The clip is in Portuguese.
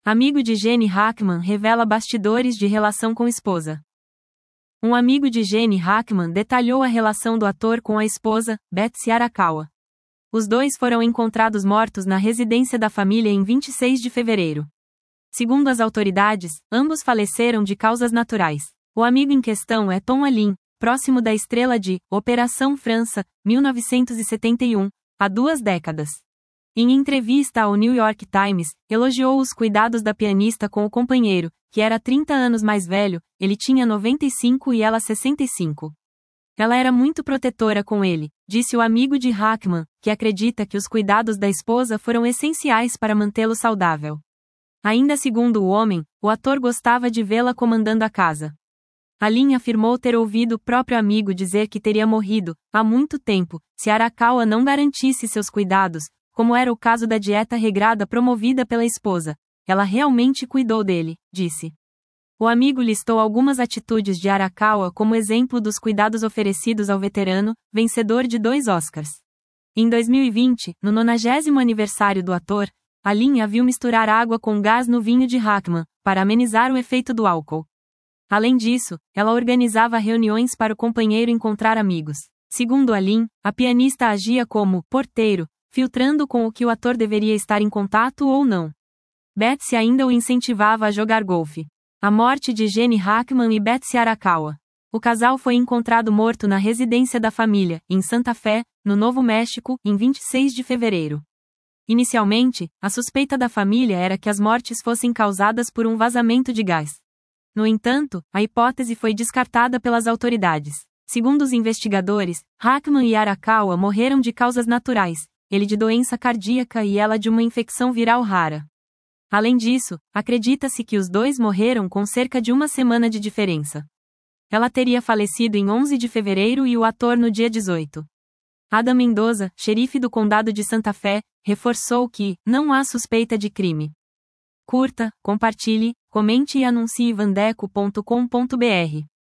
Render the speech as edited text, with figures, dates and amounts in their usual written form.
Amigo de Gene Hackman revela bastidores de relação com esposa. Um amigo de Gene Hackman detalhou a relação do ator com a esposa, Betsy Arakawa. Os dois foram encontrados mortos na residência da família em 26 de fevereiro. Segundo as autoridades, ambos faleceram de causas naturais. O amigo em questão é Tom Allin, próximo da estrela de Operação França, 1971, há 2 décadas. Em entrevista ao New York Times, elogiou os cuidados da pianista com o companheiro, que era 30 anos mais velho, ele tinha 95 e ela 65. Ela era muito protetora com ele, disse o amigo de Hackman, que acredita que os cuidados da esposa foram essenciais para mantê-lo saudável. Ainda segundo o homem, o ator gostava de vê-la comandando a casa. Allin afirmou ter ouvido o próprio amigo dizer que teria morrido, há muito tempo, se Arakawa não garantisse seus cuidados, como era o caso da dieta regrada promovida pela esposa. Ela realmente cuidou dele, disse. O amigo listou algumas atitudes de Arakawa como exemplo dos cuidados oferecidos ao veterano, vencedor de 2 Oscars. Em 2020, no 90º aniversário do ator, Allin a viu misturar água com gás no vinho de Hackman, para amenizar o efeito do álcool. Além disso, ela organizava reuniões para o companheiro encontrar amigos. Segundo Allin, a pianista agia como porteiro, filtrando com o que o ator deveria estar em contato ou não. Betsy ainda o incentivava a jogar golfe. A morte de Gene Hackman e Betsy Arakawa. O casal foi encontrado morto na residência da família, em Santa Fé, no Novo México, em 26 de fevereiro. Inicialmente, a suspeita da família era que as mortes fossem causadas por um vazamento de gás. No entanto, a hipótese foi descartada pelas autoridades. Segundo os investigadores, Hackman e Arakawa morreram de causas naturais, ele de doença cardíaca e ela de uma infecção viral rara. Além disso, acredita-se que os dois morreram com cerca de 1 semana de diferença. Ela teria falecido em 11 de fevereiro e o ator no dia 18. Adam Mendoza, xerife do condado de Santa Fé, reforçou que não há suspeita de crime. Curta, compartilhe, comente e anuncie vandeco.com.br.